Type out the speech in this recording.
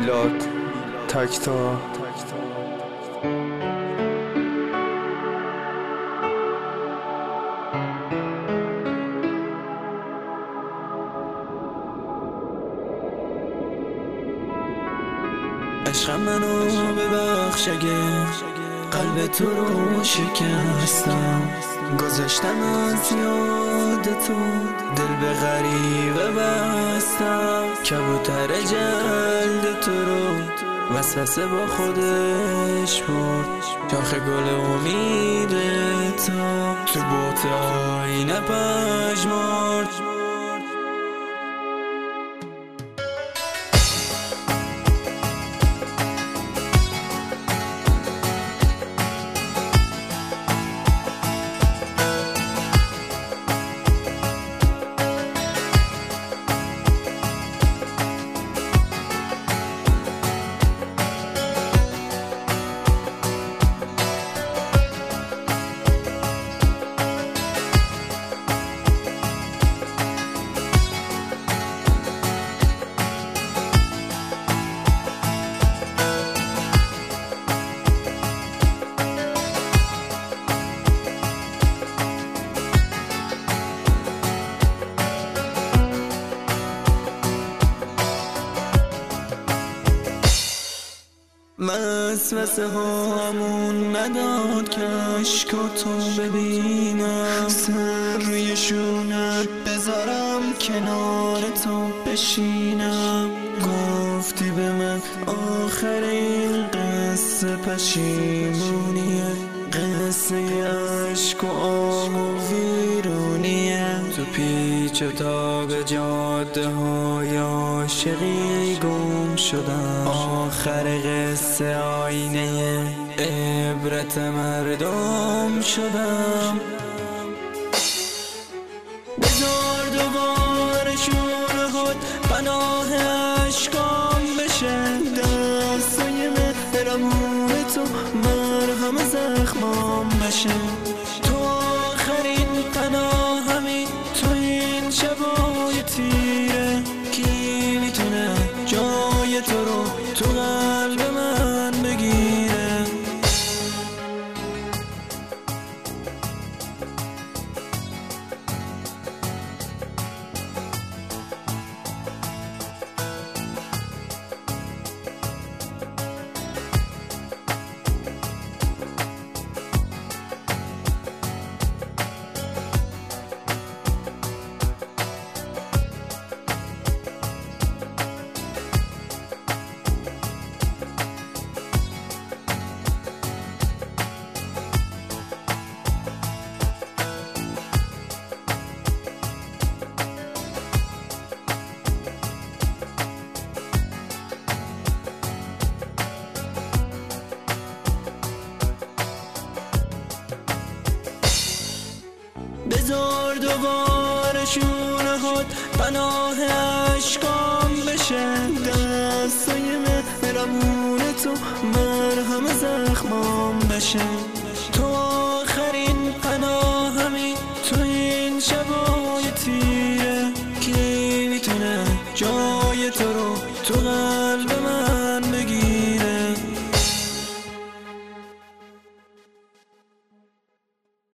میلاد تکتا. عشقم منو ببخش اگه قلب تو رو شکستم، گذاشتم از یاد تو دل به غریبه بستم، کبوتر جلد تو رو وسوسه با خودش برد، شاخ گل امید تو بوت آینه پژمرد. وسوسه هامون نداد که عشقاتو ببینم، سر روی شونت بذارم کنار تو بشینم، گفتی به من آخر این قصه پشیمونیه، قصه عشق و آه و ویرونیه، تو پیچ و تاب جاده های عاشقی گم شدم، آخر قصه آینه عبرت مردم شدم. بذار دوباره شور خود پناه عشقام بشه، دستای مهربون تو مرهم زخمام بشه، تو آخرین پناهمی تو این شبای تیره، کی میتونه جای تو رو تو قلب من بگیره. بذار دوباره شونه خود پناه عشقام بشه، دستای مهربون تو مرهم زخمام بشه.